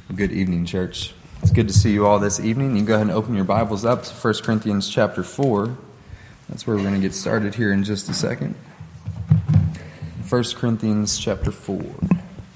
Good evening, church. It's good to see you all this evening. You can go ahead and open your Bibles up to 1 Corinthians chapter 4. That's where we're going to get started here in just a second. 1 Corinthians chapter 4. I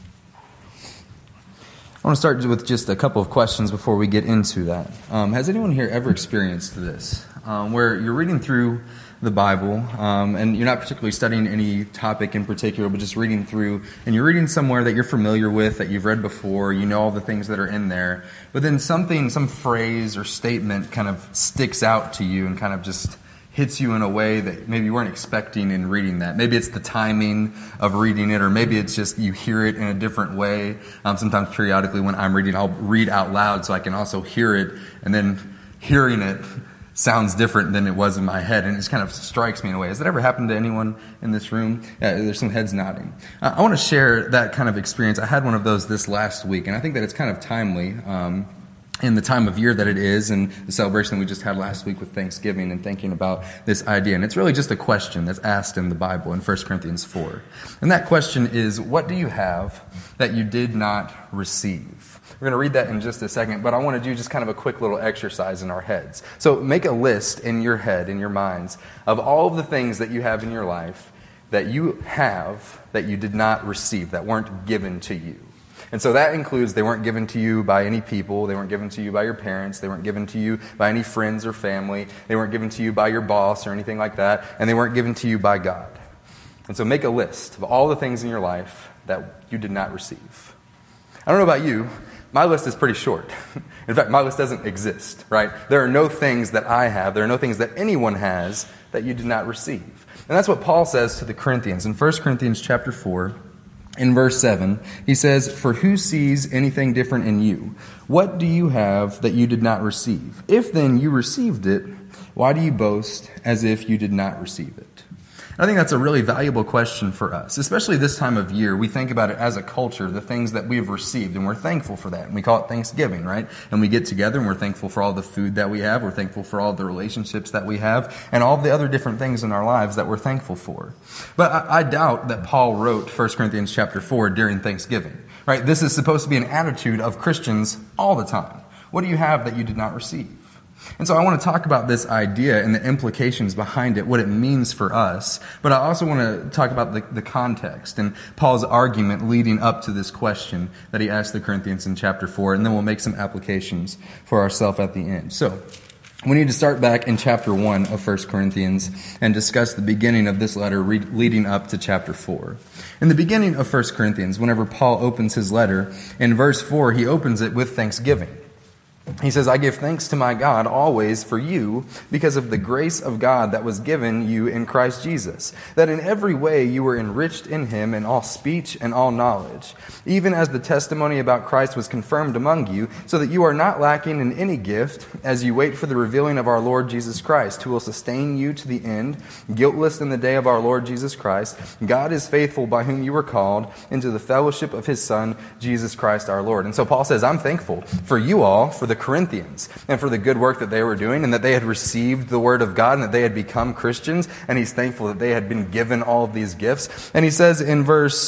want to start with just a couple of questions before we get into that. Has anyone here ever experienced this? Where you're reading through the Bible, and you're not particularly studying any topic in particular, but just reading through, and you're reading somewhere that you're familiar with, that you've read before, you know all the things that are in there, but then some phrase or statement kind of sticks out to you and kind of just hits you in a way that maybe you weren't expecting in reading that. Maybe it's the timing of reading it, or maybe it's just you hear it in a different way. Sometimes periodically when I'm reading, I'll read out loud so I can also hear it, and then hearing it sounds different than it was in my head, and it just kind of strikes me in a way. Has that ever happened to anyone in this room? There's some heads nodding. I want to share that kind of experience. I had one of those this last week, and I think that it's kind of timely in the time of year that it is, and the celebration we just had last week with Thanksgiving, and thinking about this idea. And it's really just a question that's asked in the Bible in 1 Corinthians 4. And that question is, what do you have that you did not receive? We're going to read that in just a second, but I want to do just kind of a quick little exercise in our heads. So make a list in your head, in your minds, of all of the things that you have in your life that you have that you did not receive, that weren't given to you. And so that includes they weren't given to you by any people, they weren't given to you by your parents, they weren't given to you by any friends or family, they weren't given to you by your boss or anything like that, and they weren't given to you by God. And so make a list of all the things in your life that you did not receive. I don't know about you, my list is pretty short. In fact, my list doesn't exist, right? There are no things that I have, there are no things that anyone has that you did not receive. And that's what Paul says to the Corinthians. In 1 Corinthians chapter 4, in verse 7, he says, "For who sees anything different in you? What do you have that you did not receive? If then you received it, why do you boast as if you did not receive it?" I think that's a really valuable question for us, especially this time of year. We think about it as a culture, the things that we've received, and we're thankful for that. And we call it Thanksgiving, right? And we get together and we're thankful for all the food that we have. We're thankful for all the relationships that we have and all the other different things in our lives that we're thankful for. But I doubt that Paul wrote 1 Corinthians chapter 4 during Thanksgiving, right? This is supposed to be an attitude of Christians all the time. What do you have that you did not receive? And so I want to talk about this idea and the implications behind it, what it means for us. But I also want to talk about the context and Paul's argument leading up to this question that he asked the Corinthians in chapter 4. And then we'll make some applications for ourselves at the end. So we need to start back in chapter 1 of 1 Corinthians and discuss the beginning of this letter leading up to chapter 4. In the beginning of 1 Corinthians, whenever Paul opens his letter, in verse 4, he opens it with thanksgiving. He says, "I give thanks to my God always for you because of the grace of God that was given you in Christ Jesus, that in every way you were enriched in him in all speech and all knowledge, even as the testimony about Christ was confirmed among you, so that you are not lacking in any gift as you wait for the revealing of our Lord Jesus Christ, who will sustain you to the end, guiltless in the day of our Lord Jesus Christ. God is faithful, by whom you were called into the fellowship of his Son, Jesus Christ our Lord." And so Paul says, I'm thankful for you all, for the Corinthians, and for the good work that they were doing, and that they had received the word of God, and that they had become Christians, and he's thankful that they had been given all of these gifts. And he says in verse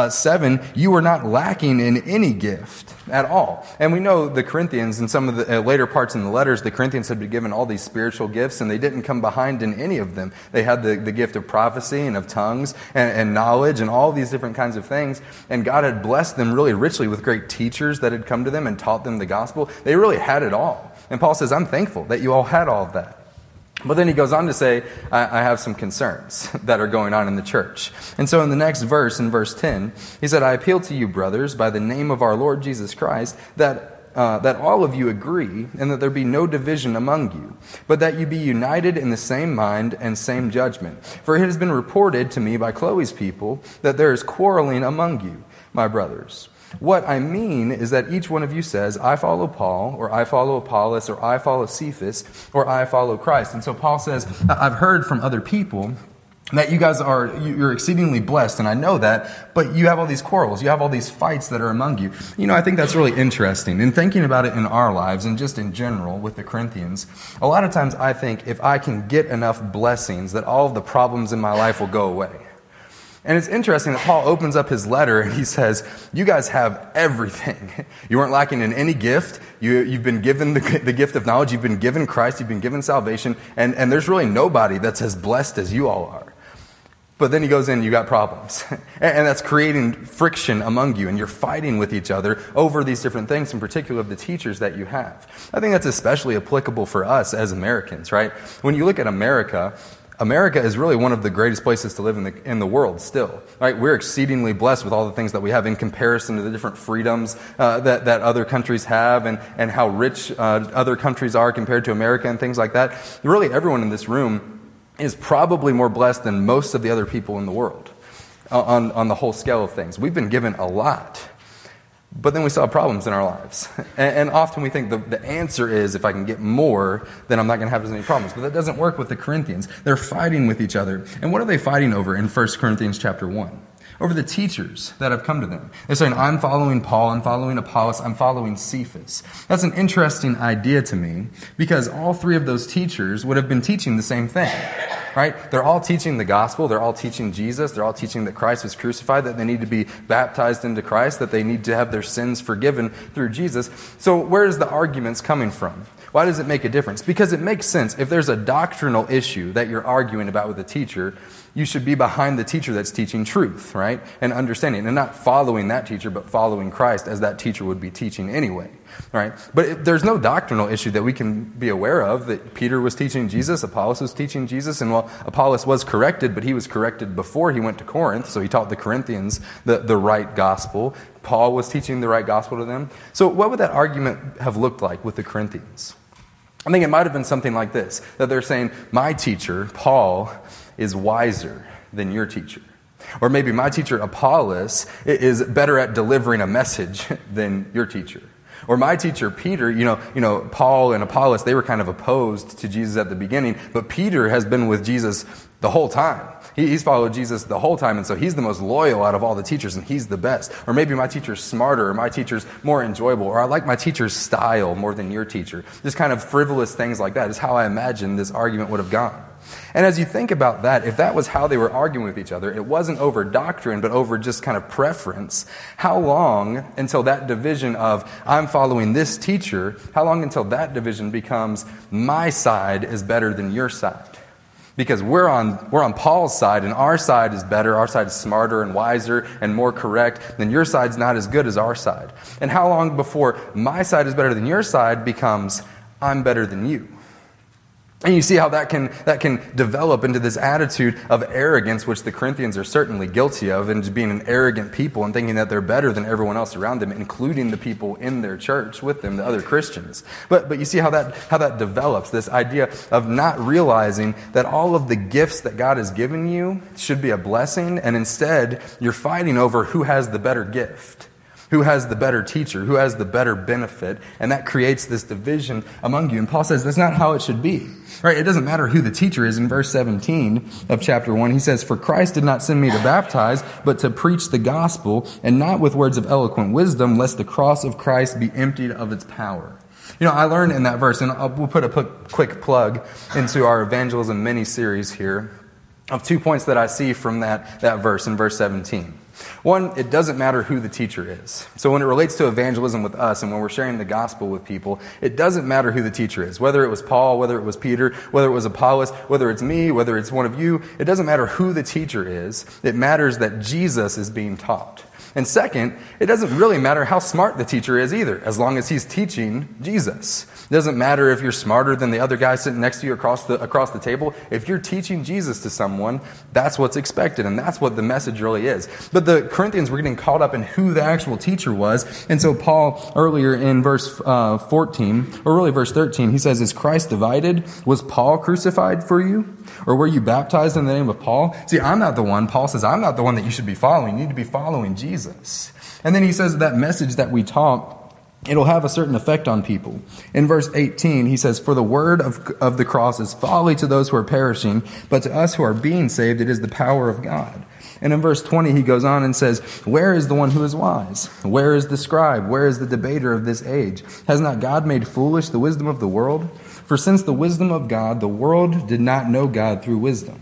7, "You were not lacking in any gift at all." And we know the Corinthians, in some of the later parts in the letters, the Corinthians had been given all these spiritual gifts, and they didn't come behind in any of them. They had the gift of prophecy and of tongues and knowledge and all these different kinds of things, and God had blessed them really richly with great teachers that had come to them and taught them the gospel. They really had it all. And Paul says, I'm thankful that you all had all of that. But then he goes on to say, I have some concerns that are going on in the church. And so in the next verse, in verse 10, he said, "I appeal to you, brothers, by the name of our Lord Jesus Christ, that all of you agree, and that there be no division among you, but that you be united in the same mind and same judgment. For it has been reported to me by Chloe's people that there is quarreling among you, my brothers. What I mean is that each one of you says, I follow Paul, or I follow Apollos, or I follow Cephas, or I follow Christ." And so Paul says, I've heard from other people that you guys you're exceedingly blessed, and I know that, but you have all these quarrels, you have all these fights that are among you. You know, I think that's really interesting. And thinking about it in our lives, and just in general with the Corinthians, a lot of times I think if I can get enough blessings, that all of the problems in my life will go away. And it's interesting that Paul opens up his letter and he says, you guys have everything. You weren't lacking in any gift. You've been given the gift of knowledge. You've been given Christ. You've been given salvation. And there's really nobody that's as blessed as you all are. But then he goes in, you got problems. And that's creating friction among you. And you're fighting with each other over these different things, in particular of the teachers that you have. I think that's especially applicable for us as Americans, right? When you look at America is really one of the greatest places to live in the world still. Right? We're exceedingly blessed with all the things that we have in comparison to the different freedoms that other countries have and how rich other countries are compared to America and things like that. Really, everyone in this room is probably more blessed than most of the other people in the world on the whole scale of things. We've been given a lot. But then we still have problems in our lives. And often we think the answer is, if I can get more, then I'm not going to have as many problems. But that doesn't work with the Corinthians. They're fighting with each other. And what are they fighting over in 1 Corinthians chapter 1? Over the teachers that have come to them. They're saying, I'm following Paul, I'm following Apollos, I'm following Cephas. That's an interesting idea to me, because all three of those teachers would have been teaching the same thing. Right? They're all teaching the gospel. They're all teaching Jesus. They're all teaching that Christ was crucified, that they need to be baptized into Christ, that they need to have their sins forgiven through Jesus. So where is the arguments coming from? Why does it make a difference? Because it makes sense. If there's a doctrinal issue that you're arguing about with a teacher, you should be behind the teacher that's teaching truth, right? And understanding, and not following that teacher, but following Christ as that teacher would be teaching anyway, right? But there's no doctrinal issue that we can be aware of, that Peter was teaching Jesus, Apollos was teaching Jesus, and well, Apollos was corrected, but he was corrected before he went to Corinth, so he taught the Corinthians the right gospel. Paul was teaching the right gospel to them. So what would that argument have looked like with the Corinthians? I think it might have been something like this, that they're saying, my teacher, Paul, is wiser than your teacher. Or maybe my teacher, Apollos, is better at delivering a message than your teacher. Or my teacher, Peter, Paul and Apollos, they were kind of opposed to Jesus at the beginning, but Peter has been with Jesus the whole time. He's followed Jesus the whole time, and so he's the most loyal out of all the teachers, and he's the best. Or maybe my teacher's smarter, or my teacher's more enjoyable, or I like my teacher's style more than your teacher. Just kind of frivolous things like that is how I imagine this argument would have gone. And as you think about that, if that was how they were arguing with each other, it wasn't over doctrine, but over just kind of preference, how long until that division of, I'm following this teacher, how long until that division becomes, my side is better than your side? Because we're on Paul's side, and our side is better, our side is smarter and wiser and more correct, then your side's not as good as our side. And how long before my side is better than your side becomes, I'm better than you? And you see how that can develop into this attitude of arrogance, which the Corinthians are certainly guilty of, and being an arrogant people and thinking that they're better than everyone else around them, including the people in their church with them, the other Christians. But you see how that develops, this idea of not realizing that all of the gifts that God has given you should be a blessing, and instead you're fighting over who has the better gift. Who has the better teacher? Who has the better benefit? And that creates this division among you. And Paul says that's not how it should be. Right? It doesn't matter who the teacher is. In verse 17 of chapter 1, he says, For Christ did not send me to baptize, but to preach the gospel, and not with words of eloquent wisdom, lest the cross of Christ be emptied of its power. I learned in that verse, and we'll put a quick plug into our evangelism mini-series here, of 2 points that I see from that verse in verse 17. One, it doesn't matter who the teacher is. So when it relates to evangelism with us and when we're sharing the gospel with people, it doesn't matter who the teacher is. Whether it was Paul, whether it was Peter, whether it was Apollos, whether it's me, whether it's one of you, it doesn't matter who the teacher is. It matters that Jesus is being taught. And second, it doesn't really matter how smart the teacher is either, as long as he's teaching Jesus. It doesn't matter if you're smarter than the other guy sitting next to you across the table. If you're teaching Jesus to someone, that's what's expected, and that's what the message really is. But the Corinthians were getting caught up in who the actual teacher was, and so Paul, earlier in verse 14, or really verse 13, he says, Is Christ divided? Was Paul crucified for you? Or were you baptized in the name of Paul? See, I'm not the one. Paul says, I'm not the one that you should be following. You need to be following Jesus. And then he says that message that we taught, it'll have a certain effect on people. In verse 18, he says, For the word of the cross is folly to those who are perishing, but to us who are being saved, it is the power of God. And in verse 20, he goes on and says, Where is the one who is wise? Where is the scribe? Where is the debater of this age? Has not God made foolish the wisdom of the world? For since the wisdom of God, the world did not know God through wisdom.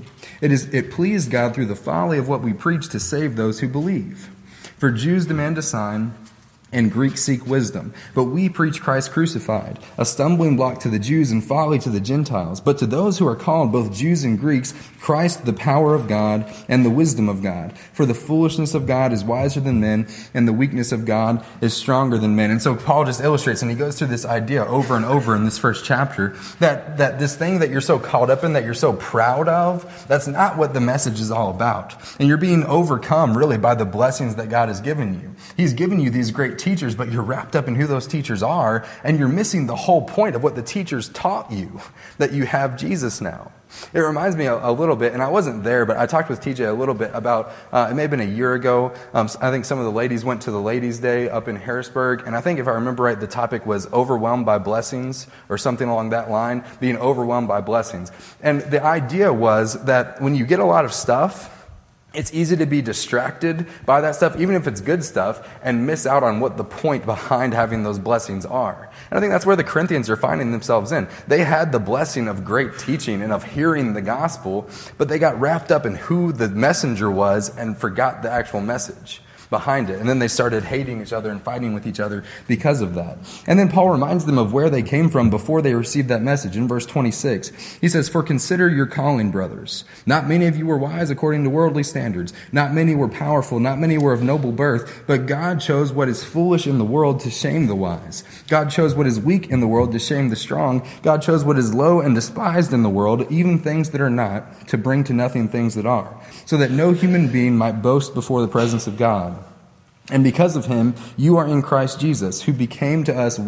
It pleased God through the folly of what we preach to save those who believe. For Jews demand a sign, and Greeks seek wisdom. But we preach Christ crucified, a stumbling block to the Jews and folly to the Gentiles. But to those who are called, both Jews and Greeks, Christ the power of God and the wisdom of God. For the foolishness of God is wiser than men, and the weakness of God is stronger than men. And so Paul just illustrates, and he goes through this idea over and over in this first chapter, that this thing that you're so caught up in, that you're so proud of, that's not what the message is all about. And you're being overcome, really, by the blessings that God has given you. He's given you these great teachers, but you're wrapped up in who those teachers are, and you're missing the whole point of what the teachers taught you, that you have Jesus now. It reminds me a little bit, and I wasn't there, but I talked with TJ a little bit about, it may have been a year ago. I think some of the ladies went to the Ladies' Day up in Harrisburg, and I think if I remember right, the topic was overwhelmed by blessings, or something along that line, being overwhelmed by blessings. And the idea was that when you get a lot of stuff, it's easy to be distracted by that stuff, even if it's good stuff, and miss out on what the point behind having those blessings are. And I think that's where the Corinthians are finding themselves in. They had the blessing of great teaching and of hearing the gospel, but they got wrapped up in who the messenger was and forgot the actual message behind it. And then they started hating each other and fighting with each other because of that. And then Paul reminds them of where they came from before they received that message. In verse 26, he says, "For consider your calling, brothers. Not many of you were wise according to worldly standards. Not many were powerful. Not many were of noble birth. But God chose what is foolish in the world to shame the wise. God chose what is weak in the world to shame the strong. God chose what is low and despised in the world, even things that are not, to bring to nothing things that are, so that no human being might boast before the presence of God. And because of him, you are in Christ Jesus, who became to us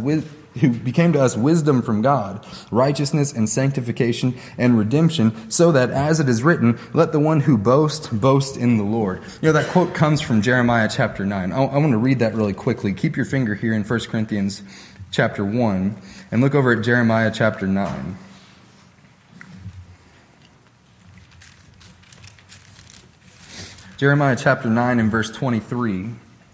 wisdom from God, righteousness and sanctification and redemption, so that, as it is written, let the one who boasts, boast in the Lord." You know, that quote comes from Jeremiah chapter 9. I want to read that really quickly. Keep your finger here in 1 Corinthians chapter 1, and look over at Jeremiah chapter 9. Jeremiah chapter 9 and verse 23.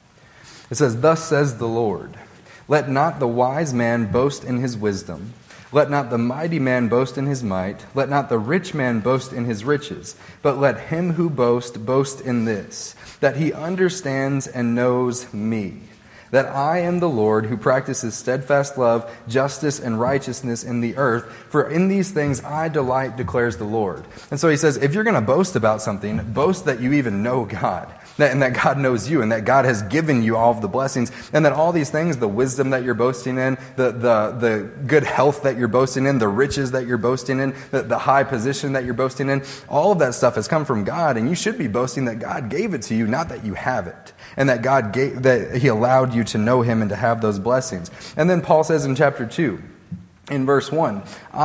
It says, "Thus says the Lord, let not the wise man boast in his wisdom. Let not the mighty man boast in his might. Let not the rich man boast in his riches. But let him who boasts boast in this, that he understands and knows me, that I am the Lord who practices steadfast love, justice, and righteousness in the earth. For in these things I delight, declares the Lord." And so he says, if you're going to boast about something, boast that you even know God, and that God knows you, and that God has given you all of the blessings, and that all these things, the wisdom that you're boasting in, the good health that you're boasting in, the riches that you're boasting in, the high position that you're boasting in, all of that stuff has come from God, and you should be boasting that God gave it to you, not that you have it, and that God gave, that he allowed you to know him and to have those blessings. And then Paul says in chapter 2, in verse 1,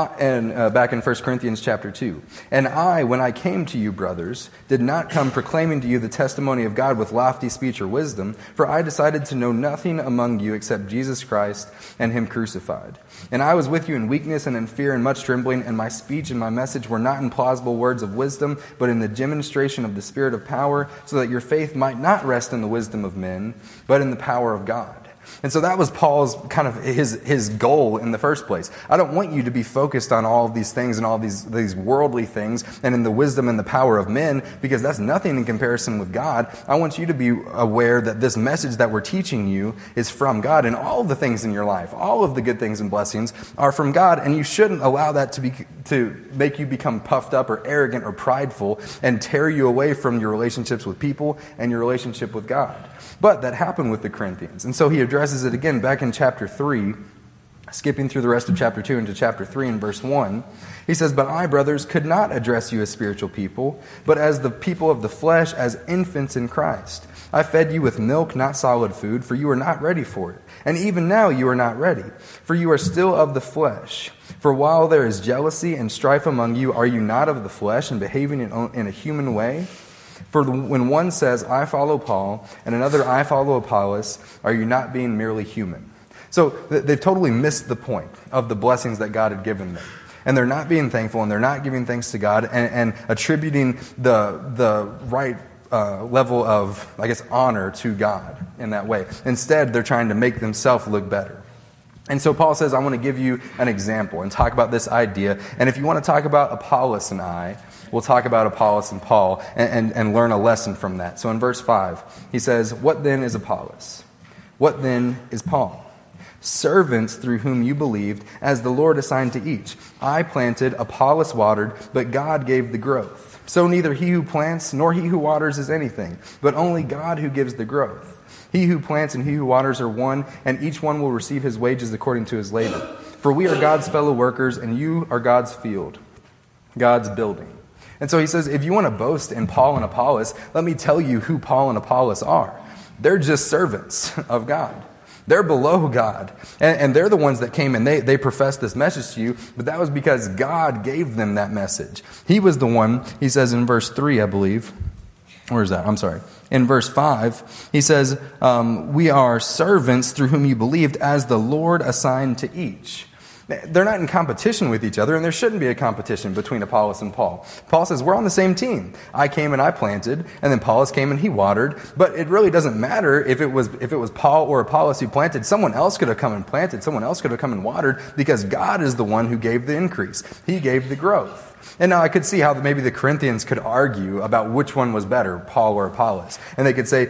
back in 1 Corinthians chapter 2, "And I, when I came to you, brothers, did not come proclaiming to you the testimony of God with lofty speech or wisdom, for I decided to know nothing among you except Jesus Christ and him crucified. And I was with you in weakness and in fear and much trembling, and my speech and my message were not in plausible words of wisdom, but in the demonstration of the Spirit of power, so that your faith might not rest in the wisdom of men, but in the power of God." And so that was Paul's kind of his goal in the first place. I don't want you to be focused on all of these things and all these worldly things and in the wisdom and the power of men, because that's nothing in comparison with God. I want you to be aware that this message that we're teaching you is from God, and all of the things in your life, all of the good things and blessings are from God, and you shouldn't allow that to make you become puffed up or arrogant or prideful and tear you away from your relationships with people and your relationship with God. But that happened with the Corinthians. And so he addresses it again back in chapter 3, skipping through the rest of chapter 2 into chapter 3 in verse 1. He says, "But I, brothers, could not address you as spiritual people, but as the people of the flesh, as infants in Christ. I fed you with milk, not solid food, for you are not ready for it. And even now you are not ready, for you are still of the flesh. For while there is jealousy and strife among you, are you not of the flesh and behaving in a human way? For when one says, 'I follow Paul,' and another, 'I follow Apollos,' are you not being merely human?" So they've totally missed the point of the blessings that God had given them. And they're not being thankful, and they're not giving thanks to God and attributing the right level of, I guess, honor to God in that way. Instead, they're trying to make themselves look better. And so Paul says, I want to give you an example and talk about this idea. And if you want to talk about Apollos and I, we'll talk about Apollos and Paul and learn a lesson from that. So in verse 5, he says, "What then is Apollos? What then is Paul? Servants through whom you believed, as the Lord assigned to each. I planted, Apollos watered, but God gave the growth. So neither he who plants nor he who waters is anything, but only God who gives the growth. He who plants and he who waters are one, and each one will receive his wages according to his labor. For we are God's fellow workers, and you are God's field, God's building." And so he says, if you want to boast in Paul and Apollos, let me tell you who Paul and Apollos are. They're just servants of God. They're below God. And they're the ones that came and they professed this message to you, but that was because God gave them that message. He was the one, he says in verse 3, I believe. Where is that? I'm sorry. In verse 5, he says, we are servants through whom you believed, as the Lord assigned to each. They're not in competition with each other, and there shouldn't be a competition between Apollos and Paul. Paul says, we're on the same team. I came and I planted, and then Apollos came and he watered. But it really doesn't matter if it was Paul or Apollos who planted. Someone else could have come and planted. Someone else could have come and watered, because God is the one who gave the increase. He gave the growth. And now I could see how maybe the Corinthians could argue about which one was better, Paul or Apollos. And they could say,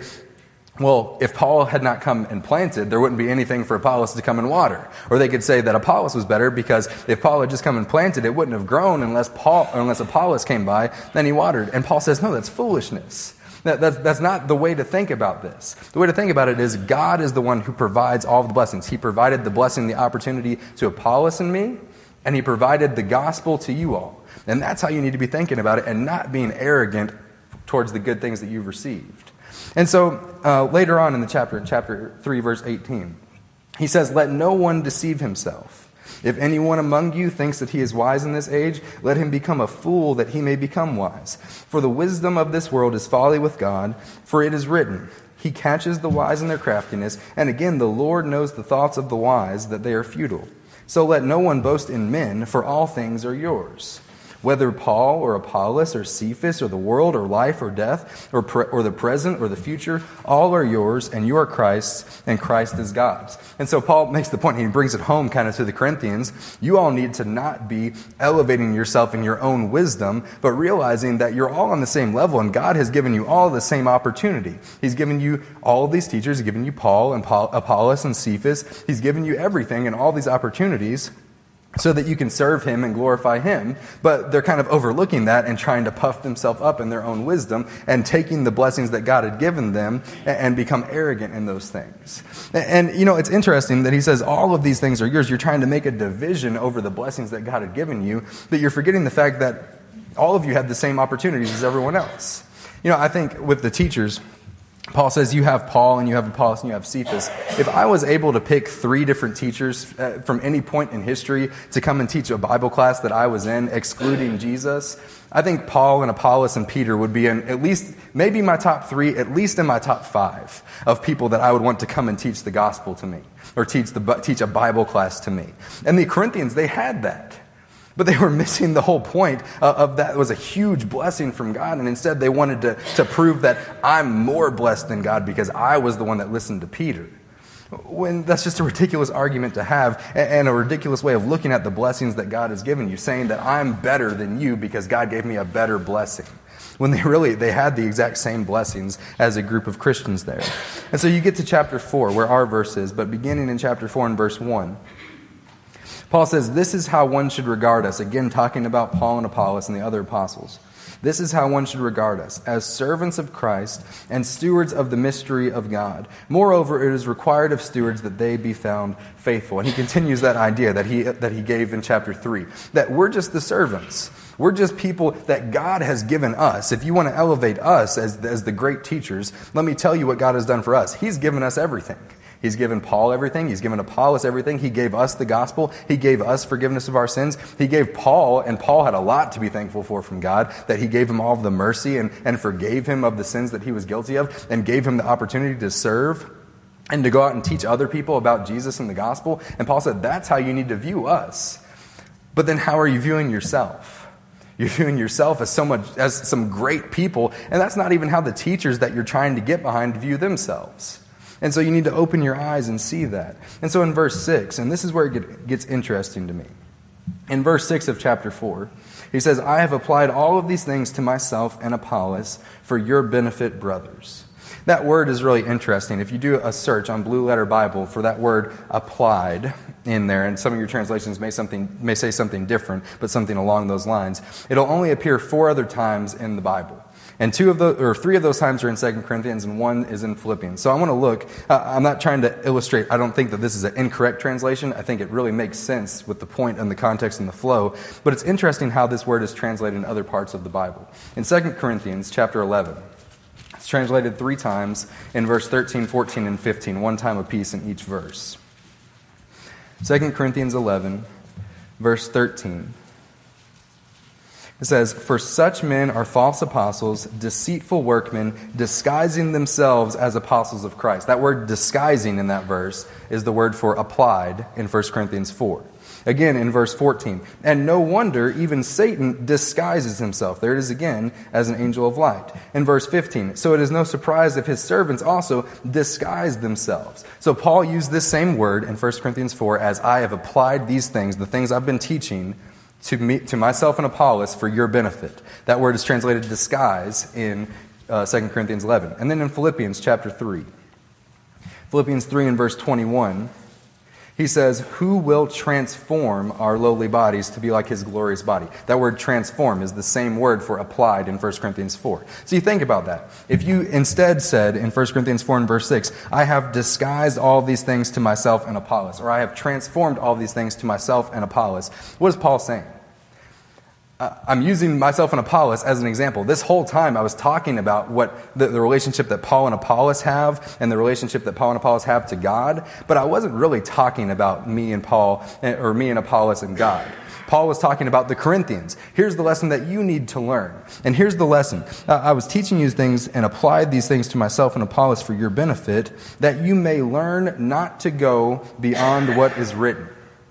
well, if Paul had not come and planted, there wouldn't be anything for Apollos to come and water. Or they could say that Apollos was better because if Paul had just come and planted, it wouldn't have grown unless Apollos came by, then he watered. And Paul says, no, that's foolishness. That's not the way to think about this. The way to think about it is God is the one who provides all of the blessings. He provided the blessing, the opportunity to Apollos and me, and he provided the gospel to you all. And that's how you need to be thinking about it, and not being arrogant towards the good things that you've received. And so later on in the chapter, in chapter 3, verse 18, he says, "Let no one deceive himself. If anyone among you thinks that he is wise in this age, let him become a fool that he may become wise. For the wisdom of this world is folly with God, for it is written, He catches the wise in their craftiness, and again the Lord knows the thoughts of the wise, that they are futile. So let no one boast in men, for all things are yours. Whether Paul or Apollos or Cephas or the world or life or death or the present or the future, all are yours, and you are Christ's, and Christ is God's." And so Paul makes the point, he brings it home kind of to the Corinthians. You all need to not be elevating yourself in your own wisdom, but realizing that you're all on the same level, and God has given you all the same opportunity. He's given you all of these teachers. He's given you Paul and Apollos and Cephas. He's given you everything and all these opportunities, so that you can serve him and glorify him. But they're kind of overlooking that and trying to puff themselves up in their own wisdom and taking the blessings that God had given them and become arrogant in those things. And, it's interesting that he says all of these things are yours. You're trying to make a division over the blessings that God had given you, but you're forgetting the fact that all of you had the same opportunities as everyone else. I think with the teachers, Paul says you have Paul and you have Apollos and you have Cephas. If I was able to pick 3 different teachers from any point in history to come and teach a Bible class that I was in, excluding Jesus, I think Paul and Apollos and Peter would be in at least, maybe my top 3, at least in my top 5 of people that I would want to come and teach the gospel to me, or teach a Bible class to me. And the Corinthians, they had that. But they were missing the whole point of that. It was a huge blessing from God, and instead they wanted to prove that I'm more blessed than God because I was the one that listened to Peter. When that's just a ridiculous argument to have, and a ridiculous way of looking at the blessings that God has given you, saying that I'm better than you because God gave me a better blessing. When they had the exact same blessings as a group of Christians there. And so you get to chapter 4, where our verse is, but beginning in chapter 4 and verse 1, Paul says, "This is how one should regard us." Again, talking about Paul and Apollos and the other apostles. "This is how one should regard us, as servants of Christ and stewards of the mystery of God. Moreover, it is required of stewards that they be found faithful." And he continues that idea that he gave in chapter 3, that we're just the servants. We're just people that God has given us. If you want to elevate us as the great teachers, let me tell you what God has done for us. He's given us everything. He's given Paul everything. He's given Apollos everything. He gave us the gospel. He gave us forgiveness of our sins. He gave Paul, and Paul had a lot to be thankful for from God, that he gave him all of the mercy and forgave him of the sins that he was guilty of, and gave him the opportunity to serve and to go out and teach other people about Jesus and the gospel. And Paul said, that's how you need to view us. But then how are you viewing yourself? You're viewing yourself as some great people, and that's not even how the teachers that you're trying to get behind view themselves. And so you need to open your eyes and see that. And so in verse 6, and this is where it gets interesting to me. In verse 6 of chapter 4, he says, I have applied all of these things to myself and Apollos for your benefit, brothers. That word is really interesting. If you do a search on Blue Letter Bible for that word applied in there, and some of your translations may say something different, but something along those lines, it'll only appear 4 other times in the Bible. And 3 of those times are in 2 Corinthians, and 1 is in Philippians. So I want to look. I'm not trying to illustrate. I don't think that this is an incorrect translation. I think it really makes sense with the point and the context and the flow. But it's interesting how this word is translated in other parts of the Bible. In 2 Corinthians chapter 11, it's translated 3 times in verse 13, 14, and 15, 1 time apiece in each verse. 2 Corinthians 11, verse 13. It says, for such men are false apostles, deceitful workmen, disguising themselves as apostles of Christ. That word disguising in that verse is the word for applied in 1 Corinthians 4. Again, in verse 14, and no wonder even Satan disguises himself, there it is again, as an angel of light. In verse 15, so it is no surprise if his servants also disguise themselves. So Paul used this same word in 1 Corinthians 4 as I have applied these things, the things I've been teaching, to myself and Apollos for your benefit. That word is translated disguise in 2 Corinthians 11. And then in Philippians chapter 3. Philippians 3 and verse 21, he says, who will transform our lowly bodies to be like his glorious body? That word transform is the same word for applied in 1 Corinthians 4. So you think about that. If you instead said in 1 Corinthians 4 and verse 6, I have disguised all these things to myself and Apollos, or I have transformed all these things to myself and Apollos, what is Paul saying? I'm using myself and Apollos as an example. This whole time I was talking about what the relationship that Paul and Apollos have and the relationship that Paul and Apollos have to God, but I wasn't really talking about me and Paul or me and Apollos and God. Paul was talking about the Corinthians. Here's the lesson that you need to learn. And here's the lesson. I was teaching you things and applied these things to myself and Apollos for your benefit, that you may learn not to go beyond what is written.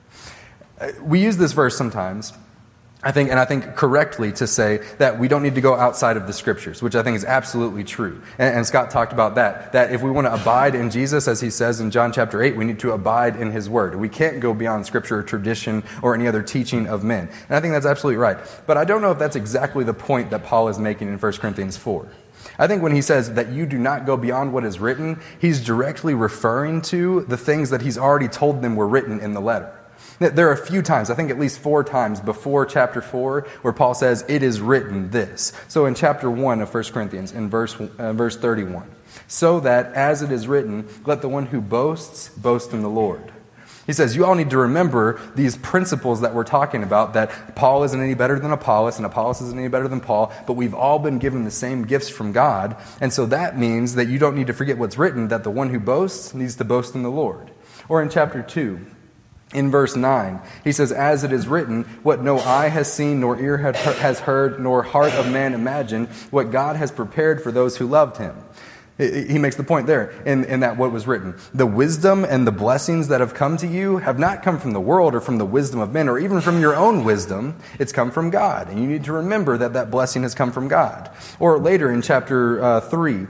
We use this verse sometimes, I think correctly, to say that we don't need to go outside of the Scriptures, which I think is absolutely true. And Scott talked about that if we want to abide in Jesus, as he says in John chapter 8, we need to abide in his word. We can't go beyond Scripture or tradition or any other teaching of men. And I think that's absolutely right. But I don't know if that's exactly the point that Paul is making in 1 Corinthians 4. I think when he says that you do not go beyond what is written, he's directly referring to the things that he's already told them were written in the letter. There are a few times, I think at least 4 times before chapter 4, where Paul says, it is written this. So in chapter 1 of 1 Corinthians, in verse 31, so that as it is written, let the one who boasts, boast in the Lord. He says, you all need to remember these principles that we're talking about, that Paul isn't any better than Apollos, and Apollos isn't any better than Paul, but we've all been given the same gifts from God. And so that means that you don't need to forget what's written, that the one who boasts needs to boast in the Lord. Or in chapter 2, in verse 9, he says, as it is written, what no eye has seen, nor ear has heard, nor heart of man imagined, what God has prepared for those who loved him. He makes the point there in that what was written. The wisdom and the blessings that have come to you have not come from the world or from the wisdom of men or even from your own wisdom. It's come from God. And you need to remember that blessing has come from God. Or later in chapter 3,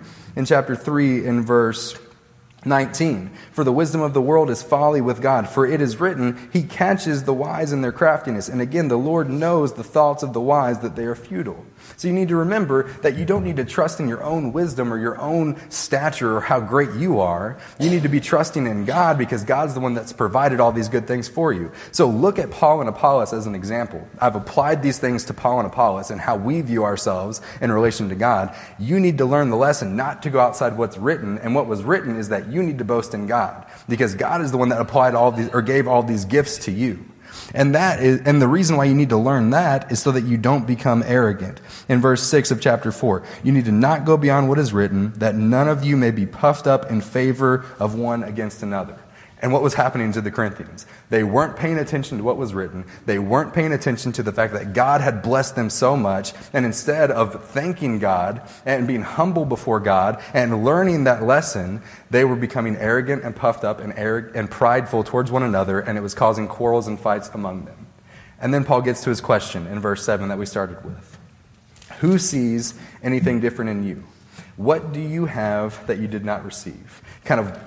in verse 19, for the wisdom of the world is folly with God, for it is written, he catches the wise in their craftiness. And again, the Lord knows the thoughts of the wise, that they are futile. So you need to remember that you don't need to trust in your own wisdom or your own stature or how great you are. You need to be trusting in God, because God's the one that's provided all these good things for you. So look at Paul and Apollos as an example. I've applied these things to Paul and Apollos and how we view ourselves in relation to God. You need to learn the lesson not to go outside what's written, and what was written is that you need to boast in God, because God is the one that applied all these or gave all these gifts to you. And the reason why you need to learn that is so that you don't become arrogant. In verse 6 of chapter 4, you need to not go beyond what is written, that none of you may be puffed up in favor of one against another. And what was happening to the Corinthians? They weren't paying attention to what was written. They weren't paying attention to the fact that God had blessed them so much. And instead of thanking God and being humble before God and learning that lesson, they were becoming arrogant and puffed up and prideful towards one another, and it was causing quarrels and fights among them. And then Paul gets to his question in verse 7 that we started with. Who sees anything different in you? What do you have that you did not receive? Kind of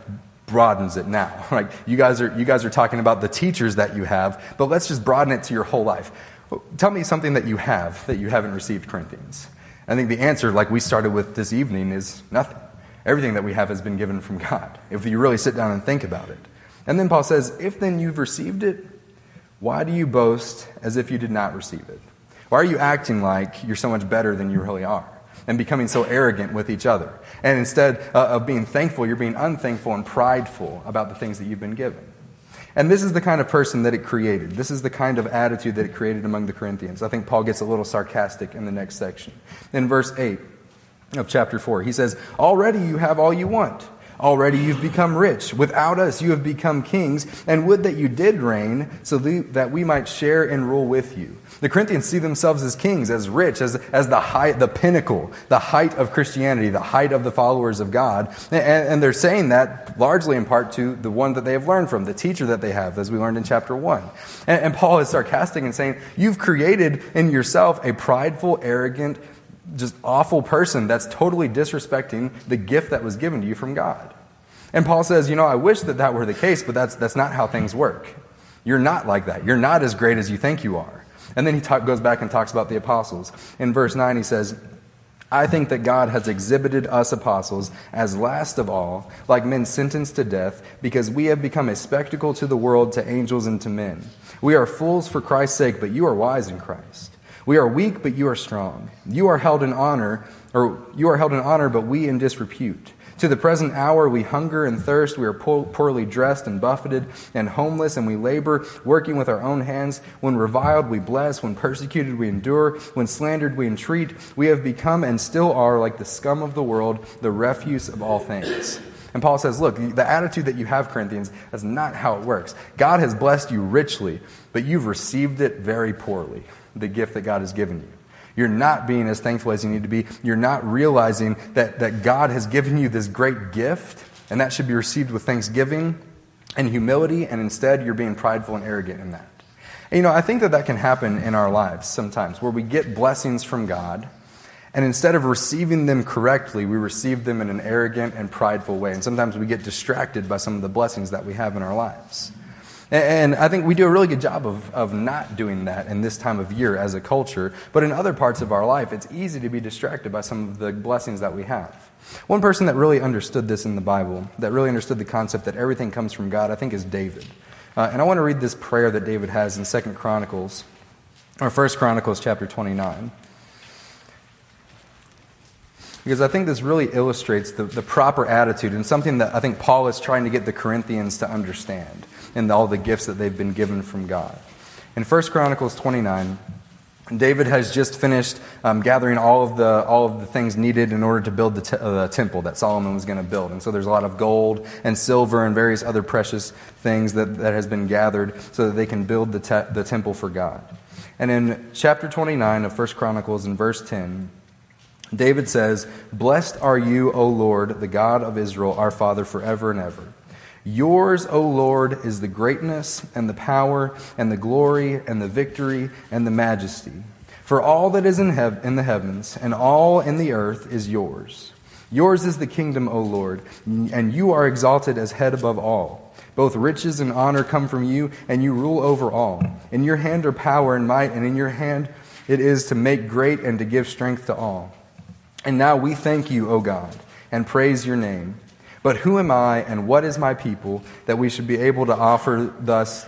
broadens it now. Like you guys are talking about the teachers that you have, but let's just broaden it to your whole life. Tell me something that you have that you haven't received, Corinthians. I think the answer, like we started with this evening, is nothing. Everything that we have has been given from God, if you really sit down and think about it. And then Paul says, if then you've received it, why do you boast as if you did not receive it? Why are you acting like you're so much better than you really are? And becoming so arrogant with each other. And instead of being thankful, you're being unthankful and prideful about the things that you've been given. And this is the kind of person that it created. This is the kind of attitude that it created among the Corinthians. I think Paul gets a little sarcastic in the next section. In verse 8 of chapter 4, he says, already you have all you want. Already you've become rich. Without us you have become kings, and would that you did reign, so that we might share and rule with you. The Corinthians see themselves as kings, as rich, as the height, the pinnacle, the height of Christianity, the height of the followers of God. And they're saying that largely in part to the one that they have learned from, the teacher that they have, as we learned in chapter 1. And Paul is sarcastic and saying, you've created in yourself a prideful, arrogant, just awful person that's totally disrespecting the gift that was given to you from God. And Paul says, I wish that were the case, but that's not how things work. You're not like that. You're not as great as you think you are. And then he goes back and talks about the apostles. In verse 9 he says, I think that God has exhibited us apostles as last of all, like men sentenced to death, because we have become a spectacle to the world, to angels and to men. We are fools for Christ's sake, but you are wise in Christ. We are weak, but you are strong. You are held in honor, but we in disrepute. To the present hour we hunger and thirst, we are poorly dressed and buffeted and homeless, and we labor, working with our own hands. When reviled we bless, when persecuted we endure, when slandered we entreat. We have become and still are like the scum of the world, the refuse of all things. And Paul says, look, the attitude that you have, Corinthians, that's not how it works. God has blessed you richly, but you've received it very poorly, the gift that God has given you. You're not being as thankful as you need to be. You're not realizing that God has given you this great gift, and that should be received with thanksgiving and humility, and instead you're being prideful and arrogant in that. And, I think that can happen in our lives sometimes, where we get blessings from God, and instead of receiving them correctly, we receive them in an arrogant and prideful way. And sometimes we get distracted by some of the blessings that we have in our lives. And I think we do a really good job of not doing that in this time of year as a culture. But in other parts of our life, it's easy to be distracted by some of the blessings that we have. One person that really understood this in the Bible, that really understood the concept that everything comes from God, I think is David. And I want to read this prayer that David has in 1 Chronicles chapter 29. Because I think this really illustrates the proper attitude and something that I think Paul is trying to get the Corinthians to understand in all the gifts that they've been given from God. In 1 Chronicles 29, David has just finished gathering all of the things needed in order to build the temple that Solomon was going to build. And so there's a lot of gold and silver and various other precious things that has been gathered so that they can build the temple for God. And in chapter 29 of 1 Chronicles, in verse 10, David says, "Blessed are you, O Lord, the God of Israel, our Father, forever and ever. Yours, O Lord, is the greatness and the power and the glory and the victory and the majesty. For all that is in the heavens and all in the earth is yours. Yours is the kingdom, O Lord, and you are exalted as head above all. Both riches and honor come from you, and you rule over all. In your hand are power and might, and in your hand it is to make great and to give strength to all. And now we thank you, O God, and praise your name. But who am I and what is my people that we should be able to offer thus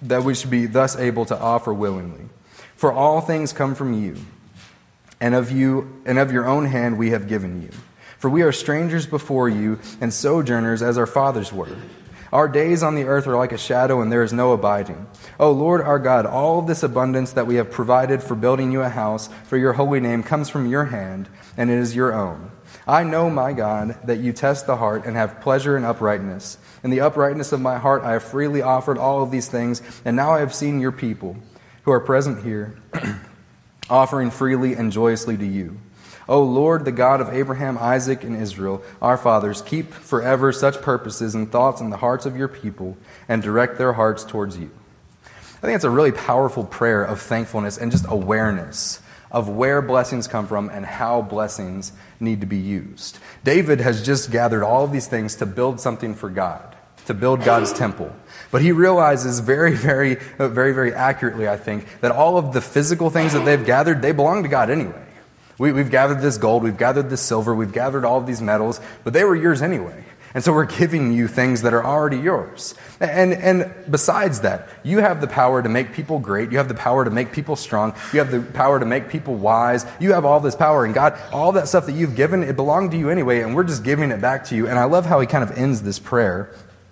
able to offer willingly? For all things come from you, and of your own hand we have given you. For we are strangers before you and sojourners as our fathers were. Our days on the earth are like a shadow, and there is no abiding. O Lord our God, all of this abundance that we have provided for building you a house for your holy name comes from your hand, and it is your own. I know, my God, that you test the heart and have pleasure in uprightness. In the uprightness of my heart I have freely offered all of these things, and now I have seen your people, who are present here, offering freely and joyously to you. O Lord, the God of Abraham, Isaac, and Israel, our fathers, keep forever such purposes and thoughts in the hearts of your people, and direct their hearts towards you." I think it's a really powerful prayer of thankfulness and just awareness of where blessings come from and how blessings need to be used. David has just gathered all of these things to build something for God. to build God's temple. But he realizes very accurately, I think, that all of the physical things that they've gathered, they belong to God anyway. We've gathered this gold, we've gathered this silver, we've gathered all of these metals, but they were yours anyway. And so we're giving you things that are already yours. And besides that, you have the power to make people great. You have the power to make people strong. You have the power to make people wise. You have all this power. And God, all that stuff that you've given, it belonged to you anyway, and we're just giving it back to you. And I love how he kind of ends this prayer.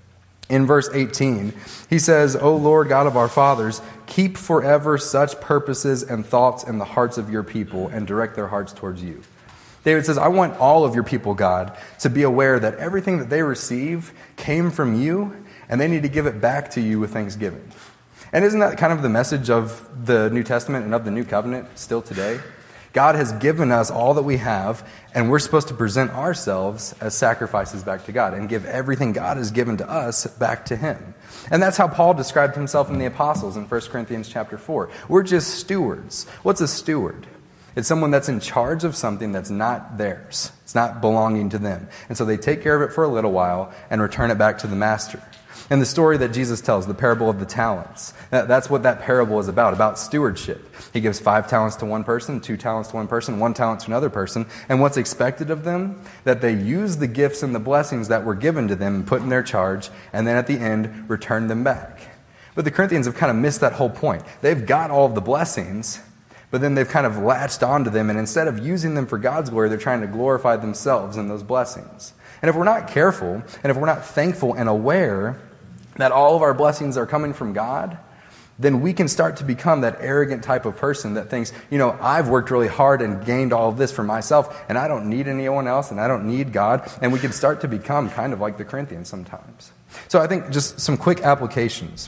In verse 18, he says, O Lord God of our fathers, keep forever such purposes and thoughts in the hearts of your people and direct their hearts towards you. David says, I want all of your people, God, to be aware that everything that they receive came from you, and they need to give it back to you with thanksgiving. And isn't that kind of the message of the New Testament and of the New Covenant still today? God has given us all that we have, and we're supposed to present ourselves as sacrifices back to God and give everything God has given to us back to him. And that's how Paul described himself in the Apostles in 1 Corinthians chapter 4. We're just stewards. What's a steward? It's someone that's in charge of something that's not theirs. It's not belonging to them. And so they take care of it for a little while and return it back to the master. And the story that Jesus tells, the parable of the talents, that's what that parable is about stewardship. He gives 5 talents to one person, 2 talents to one person, 1 talent to another person. And what's expected of them? That they use the gifts and the blessings that were given to them and put in their charge, and then at the end, return them back. But the Corinthians have kind of missed that whole point. They've got all of the blessings, but then they've kind of latched onto them, and instead of using them for God's glory, they're trying to glorify themselves in those blessings. And if we're not careful, and if we're not thankful and aware that all of our blessings are coming from God, then we can start to become that arrogant type of person that thinks, I've worked really hard and gained all of this for myself, and I don't need anyone else, and I don't need God. And we can start to become kind of like the Corinthians sometimes. So I think just some quick applications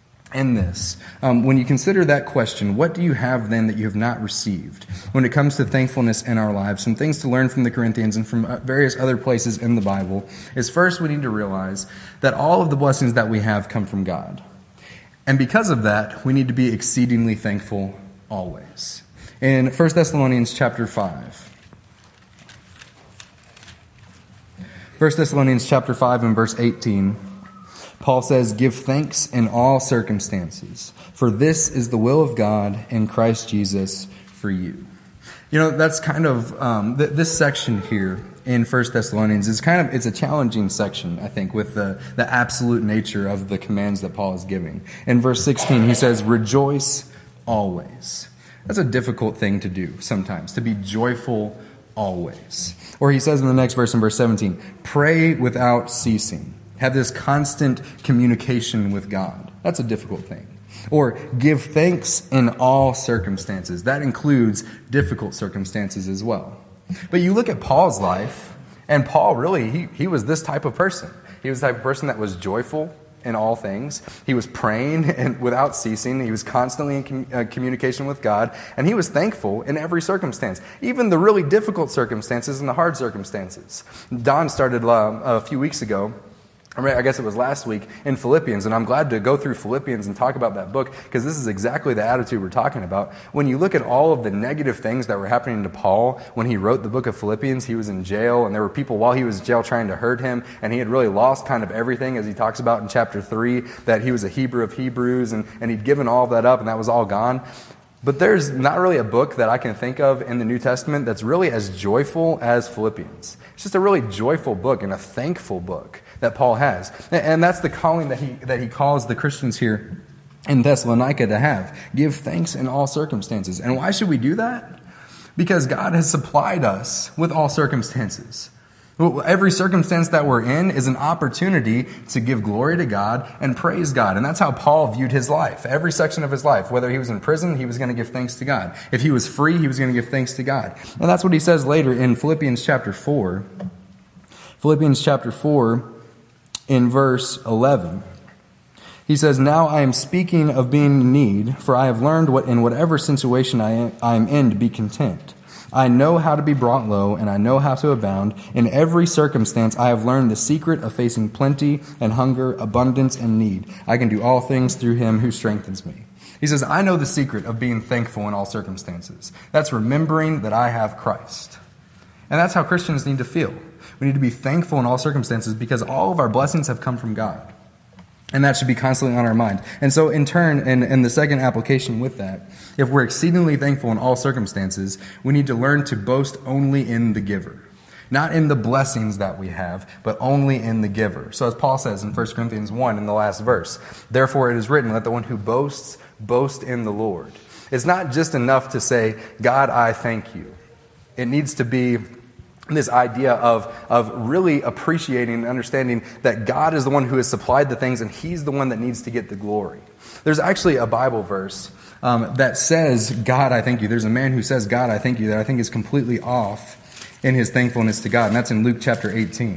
in this. When you consider that question, what do you have then that you have not received? When it comes to thankfulness in our lives, some things to learn from the Corinthians and from various other places in the Bible is first we need to realize that all of the blessings that we have come from God. And because of that, we need to be exceedingly thankful always. In 1 Thessalonians chapter 5, 1 Thessalonians chapter 5 and verse 18, Paul says, give thanks in all circumstances, for this is the will of God in Christ Jesus for you. That's kind of, this section here in 1 Thessalonians is it's a challenging section, I think, with the absolute nature of the commands that Paul is giving. In verse 16, he says, rejoice always. That's a difficult thing to do sometimes, to be joyful always. Or he says in the next verse, in verse 17, pray without ceasing. Have this constant communication with God. That's a difficult thing. Or give thanks in all circumstances. That includes difficult circumstances as well. But you look at Paul's life, and Paul really, he was this type of person. He was the type of person that was joyful in all things. He was praying and without ceasing. He was constantly in communication with God, and he was thankful in every circumstance, even the really difficult circumstances and the hard circumstances. Don started a few weeks ago, I guess it was last week, in Philippians, and I'm glad to go through Philippians and talk about that book, because this is exactly the attitude we're talking about. When you look at all of the negative things that were happening to Paul when he wrote the book of Philippians, he was in jail, and there were people while he was in jail trying to hurt him, and he had really lost kind of everything, as he talks about in chapter 3, that he was a Hebrew of Hebrews, and he'd given all of that up, and that was all gone. But there's not really a book that I can think of in the New Testament that's really as joyful as Philippians. It's just a really joyful book and a thankful book that Paul has. And that's the calling that he calls the Christians here in Thessalonica to have. Give thanks in all circumstances. And why should we do that? Because God has supplied us with all circumstances. Every circumstance that we're in is an opportunity to give glory to God and praise God. And that's how Paul viewed his life. Every section of his life, whether he was in prison, he was going to give thanks to God. If he was free, he was going to give thanks to God. And that's what he says later in Philippians chapter 4. Philippians chapter 4 in verse 11. He says, now I am speaking of being in need, for I have learned in whatever situation I am in to be content. I know how to be brought low, and I know how to abound. In every circumstance, I have learned the secret of facing plenty and hunger, abundance and need. I can do all things through him who strengthens me. He says, I know the secret of being thankful in all circumstances. That's remembering that I have Christ. And that's how Christians need to feel. We need to be thankful in all circumstances because all of our blessings have come from God. And that should be constantly on our mind. And so in turn, and the second application with that, if we're exceedingly thankful in all circumstances, we need to learn to boast only in the giver. Not in the blessings that we have, but only in the giver. So as Paul says in 1 Corinthians 1 in the last verse, therefore it is written, let the one who boasts, boast in the Lord. It's not just enough to say, God, I thank you. It needs to be this idea of really appreciating and understanding that God is the one who has supplied the things and He's the one that needs to get the glory. There's actually a Bible verse that says, God, I thank you. There's a man who says, God, I thank you, that I think is completely off in his thankfulness to God, and that's in Luke chapter 18.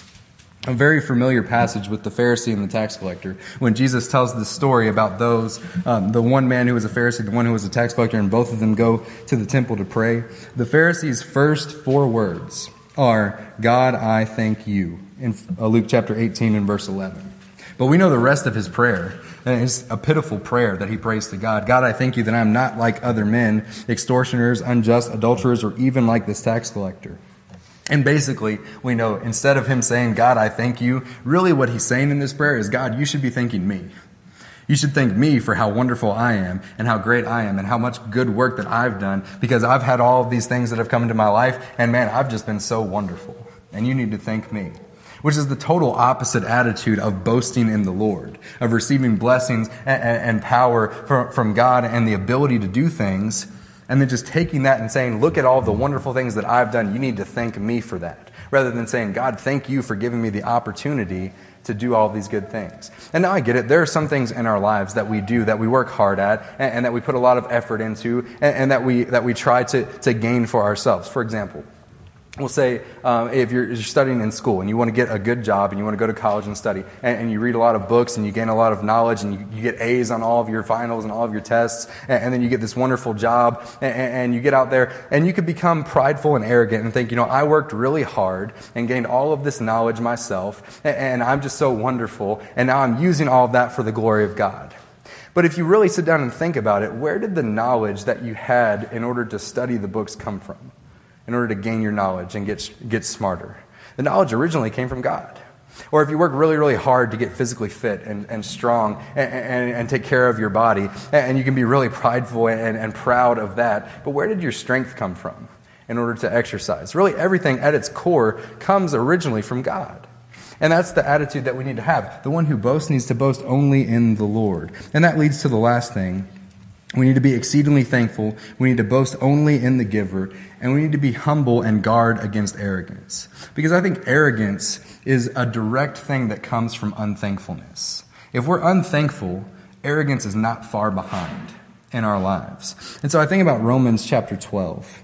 A very familiar passage with the Pharisee and the tax collector, when Jesus tells the story about those, the one man who was a Pharisee, the one who was a tax collector, and both of them go to the temple to pray. The Pharisee's first 4 words are, God, I thank you, in Luke chapter 18 and verse 11. But we know the rest of his prayer, and it's a pitiful prayer that he prays to God. God, I thank you that I'm not like other men, extortioners, unjust, adulterers, or even like this tax collector. And basically, we know instead of him saying, God, I thank you, really what he's saying in this prayer is, God, you should be thanking me. You should thank me for how wonderful I am and how great I am and how much good work that I've done, because I've had all of these things that have come into my life, and man, I've just been so wonderful. And you need to thank me. Which is the total opposite attitude of boasting in the Lord, of receiving blessings and power from God and the ability to do things, and then just taking that and saying, look at all the wonderful things that I've done. You need to thank me for that. Rather than saying, God, thank you for giving me the opportunity to do all these good things. And now I get it. There are some things in our lives that we do, that we work hard at, and that we put a lot of effort into, and that we try to gain for ourselves. For example, we'll say if you're studying in school and you want to get a good job and you want to go to college and study, and you read a lot of books and you gain a lot of knowledge and you get A's on all of your finals and all of your tests, and then you get this wonderful job, and you get out there and you could become prideful and arrogant and think, I worked really hard and gained all of this knowledge myself, and I'm just so wonderful, and now I'm using all of that for the glory of God. But if you really sit down and think about it, where did the knowledge that you had in order to study the books come from? In order to gain your knowledge and get smarter. The knowledge originally came from God. Or if you work really, really hard to get physically fit and strong and take care of your body, and you can be really prideful and proud of that, but where did your strength come from in order to exercise? Really, everything at its core comes originally from God. And that's the attitude that we need to have. The one who boasts needs to boast only in the Lord. And that leads to the last thing. We need to be exceedingly thankful. We need to boast only in the giver. And we need to be humble and guard against arrogance. Because I think arrogance is a direct thing that comes from unthankfulness. If we're unthankful, arrogance is not far behind in our lives. And so I think about Romans chapter 12.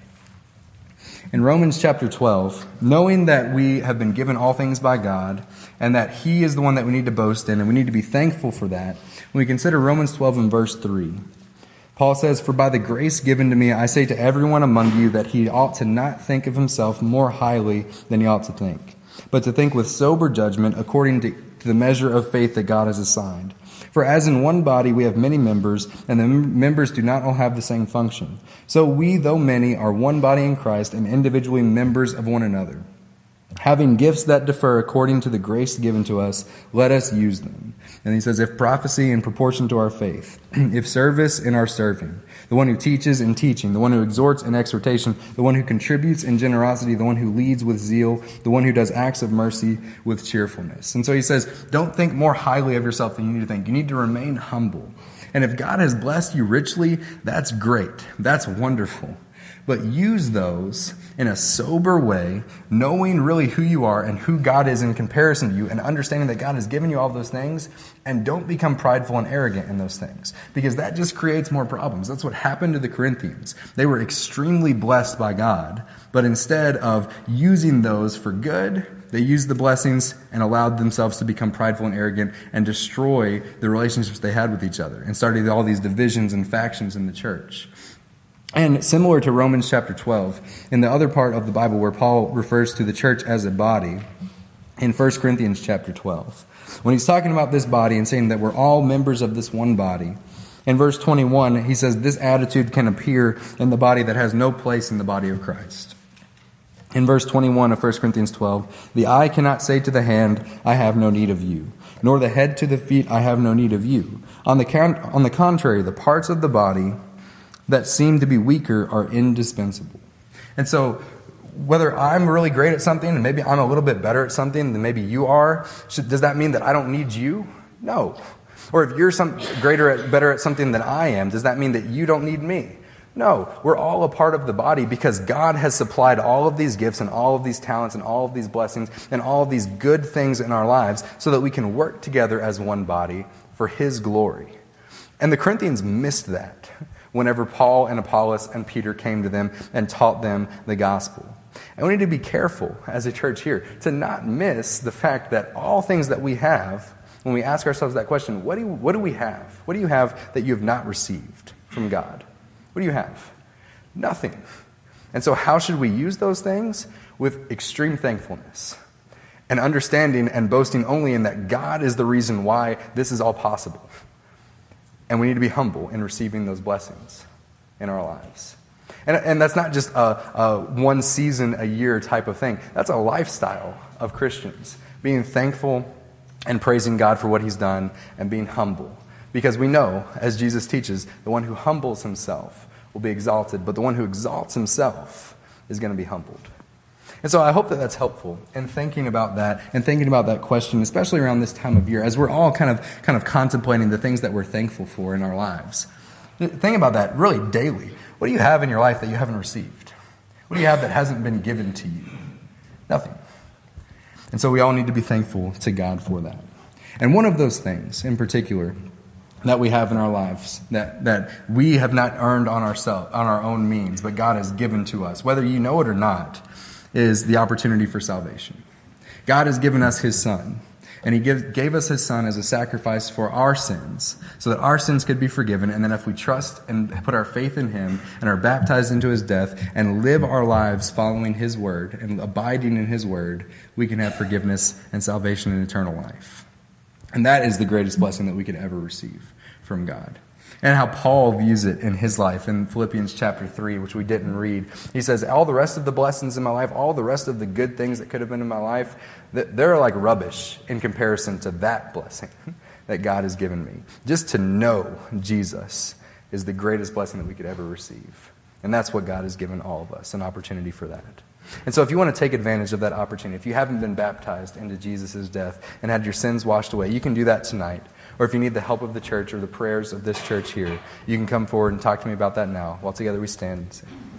In Romans chapter 12, knowing that we have been given all things by God, and that He is the one that we need to boast in, and we need to be thankful for that, when we consider Romans 12 and verse 3, Paul says, "For by the grace given to me, I say to everyone among you that he ought to not think of himself more highly than he ought to think, but to think with sober judgment according to the measure of faith that God has assigned. For as in one body we have many members, and the members do not all have the same function. So we, though many, are one body in Christ and individually members of one another. Having gifts that differ according to the grace given to us, let us use them." And he says, if prophecy in proportion to our faith, if service in our serving, the one who teaches in teaching, the one who exhorts in exhortation, the one who contributes in generosity, the one who leads with zeal, the one who does acts of mercy with cheerfulness. And so he says, don't think more highly of yourself than you need to think. You need to remain humble. And if God has blessed you richly, that's great. That's wonderful. But use those in a sober way, knowing really who you are and who God is in comparison to you, and understanding that God has given you all those things, and don't become prideful and arrogant in those things, because that just creates more problems. That's what happened to the Corinthians. They were extremely blessed by God, but instead of using those for good, they used the blessings and allowed themselves to become prideful and arrogant and destroy the relationships they had with each other, and started all these divisions and factions in the church. And similar to Romans chapter 12, in the other part of the Bible where Paul refers to the church as a body, in 1 Corinthians chapter 12, when he's talking about this body and saying that we're all members of this one body, in verse 21, he says this attitude can appear in the body that has no place in the body of Christ. In verse 21 of 1 Corinthians 12, the eye cannot say to the hand, I have no need of you, nor the head to the feet, I have no need of you. On the contrary, the parts of the body that seem to be weaker are indispensable. And so, whether I'm really great at something and maybe I'm a little bit better at something than maybe you are, does that mean that I don't need you? No. Or if you're better at something than I am, does that mean that you don't need me? No. We're all a part of the body because God has supplied all of these gifts and all of these talents and all of these blessings and all of these good things in our lives so that we can work together as one body for His glory. And the Corinthians missed that whenever Paul and Apollos and Peter came to them and taught them the gospel. And we need to be careful as a church here to not miss the fact that all things that we have, when we ask ourselves that question, what do we have? What do you have that you have not received from God? What do you have? Nothing. And so how should we use those things? With extreme thankfulness and understanding and boasting only in that God is the reason why this is all possible. And we need to be humble in receiving those blessings in our lives. And that's not just a one season a year type of thing. That's a lifestyle of Christians. Being thankful and praising God for what He's done and being humble. Because we know, as Jesus teaches, the one who humbles himself will be exalted, but the one who exalts himself is going to be humbled. And so I hope that that's helpful in thinking about that and thinking about that question, especially around this time of year, as we're all kind of contemplating the things that we're thankful for in our lives. Think about that really daily. What do you have in your life that you haven't received? What do you have that hasn't been given to you? Nothing. And so we all need to be thankful to God for that. And one of those things in particular that we have in our lives that we have not earned on our own means, but God has given to us, whether you know it or not, is the opportunity for salvation. God has given us His Son, and He gave us His Son as a sacrifice for our sins, so that our sins could be forgiven, and then if we trust and put our faith in Him and are baptized into His death and live our lives following His word and abiding in His word, we can have forgiveness and salvation and eternal life. And that is the greatest blessing that we could ever receive from God. And how Paul views it in his life in Philippians chapter 3, which we didn't read. He says, all the rest of the blessings in my life, all the rest of the good things that could have been in my life, they're like rubbish in comparison to that blessing that God has given me. Just to know Jesus is the greatest blessing that we could ever receive. And that's what God has given all of us, an opportunity for that. And so if you want to take advantage of that opportunity, if you haven't been baptized into Jesus' death and had your sins washed away, you can do that tonight. Or if you need the help of the church or the prayers of this church here, you can come forward and talk to me about that now. While together we stand and sing.